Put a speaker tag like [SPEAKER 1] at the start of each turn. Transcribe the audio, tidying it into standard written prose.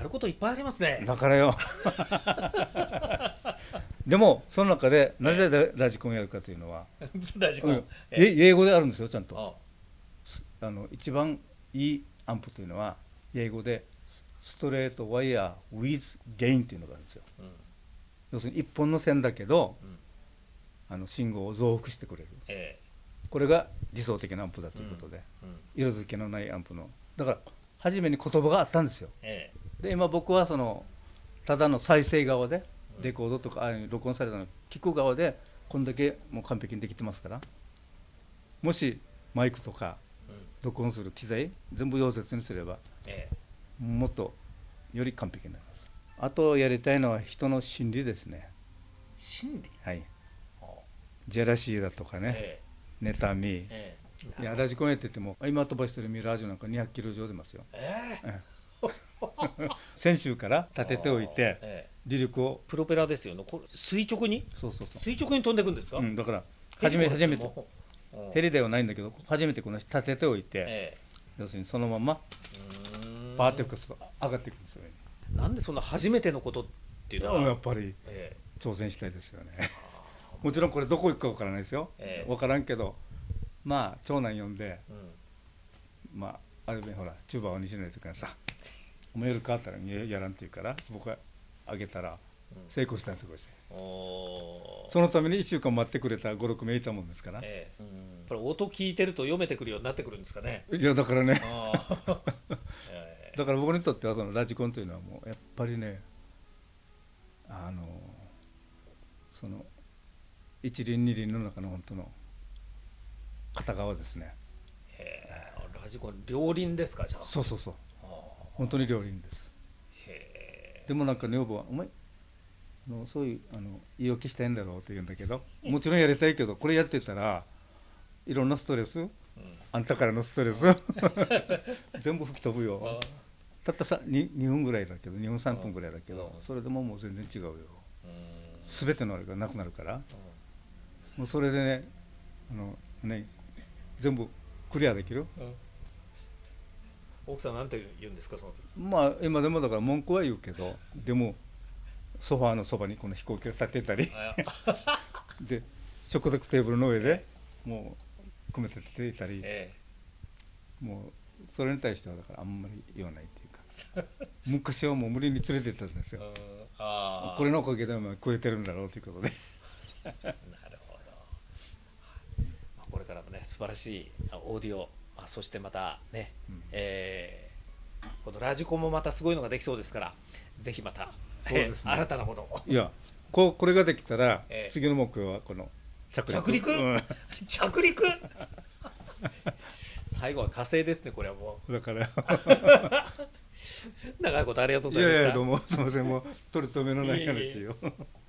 [SPEAKER 1] ることいっぱいありますね。
[SPEAKER 2] だからよでもその中でなぜラジコンをやるかというのは、
[SPEAKER 1] ラジコン、
[SPEAKER 2] 英語であるんですよちゃんと。
[SPEAKER 1] あ
[SPEAKER 2] 一番いいアンプというのは英語でストレートワイヤー with gain というのがあるんですよ。
[SPEAKER 1] うん
[SPEAKER 2] 要するに一本の線だけど、
[SPEAKER 1] うん、
[SPEAKER 2] 信号を増幅してくれる、これが理想的なアンプだということで、
[SPEAKER 1] うんうん、
[SPEAKER 2] 色付けのないアンプのだから初めに言葉があったんですよ。で今僕はただの再生側でレコードとか録音されたのを聞く側でこんだけもう完璧にできてますから、もしマイクとか録音する機材全部溶接にすれば、もっとより完璧になります。あとやりたいのは人の心理ですね。
[SPEAKER 1] 心理、
[SPEAKER 2] はい、ジェラシーだとかね、妬み、いやラジコンやってても今飛ばしてるミラージュなんか200キロ以上出ますよ。先週から立てておいて離陸を
[SPEAKER 1] プロペラですよね。これ垂直に、
[SPEAKER 2] そう
[SPEAKER 1] 垂直に飛んでいくんですか。
[SPEAKER 2] だから初めてヘリではないんだけど初めてこの立てておいて、要するにそのままパーって浮かすと上がっていくんですよね。
[SPEAKER 1] なんでそんな初めてのことっていうのは
[SPEAKER 2] やっぱり挑戦したいですよねもちろんこれどこ行くか分からないですよ、分からんけどまあ長男呼んで、まああれほらチューバーを西成とかさ「お前やるか?」って言ったら「やらん」って言うから僕があげたら成功したんですよ。こうしてそのために1週間待ってくれた56名いたもんですから、
[SPEAKER 1] これ音聞いてると読めてくるようになってくるんですかね。
[SPEAKER 2] いやだからねだから僕にとってはそのラジコンというのはもうやっぱりねその一輪二輪の中の本当の片側ですね。
[SPEAKER 1] ラジコン両輪ですか。じゃあ
[SPEAKER 2] そう本当に両輪です。でもなんか女房は「お前そういう言い訳したいんだろう」って言うんだけど、もちろんやりたいけどこれやってたらいろんなストレス、あんたからのストレス全部吹き飛ぶよ。たった2分ぐらいだけど2分3分ぐらいだけど、それでももう全然違うよ。全てのあれがなくなるから、もうそれでね全部クリアできる。
[SPEAKER 1] 奥さんなんて言うんですかその時。
[SPEAKER 2] まあ今でもだから文句は言うけど、でもソファーのそばにこの飛行機を立てたりで食卓テーブルの上でもう組め立てていたり、もうそれに対してはだからあんまり言わないっていうか昔はもう無理に連れて行ったんですよ。これのおかげで超えてるんだろうということで
[SPEAKER 1] なるほど。これからもね素晴らしいオーディオ、そしてまたね、このラジコンもまたすごいのができそうですから、ぜひまた、新たなものを。
[SPEAKER 2] いやこれができたら、次の目標はこの着陸
[SPEAKER 1] 着陸最後は火星ですね。これはもう
[SPEAKER 2] だから
[SPEAKER 1] 長いことありがとうございました。
[SPEAKER 2] いやいやどうもすみません、もう取り留めのない話を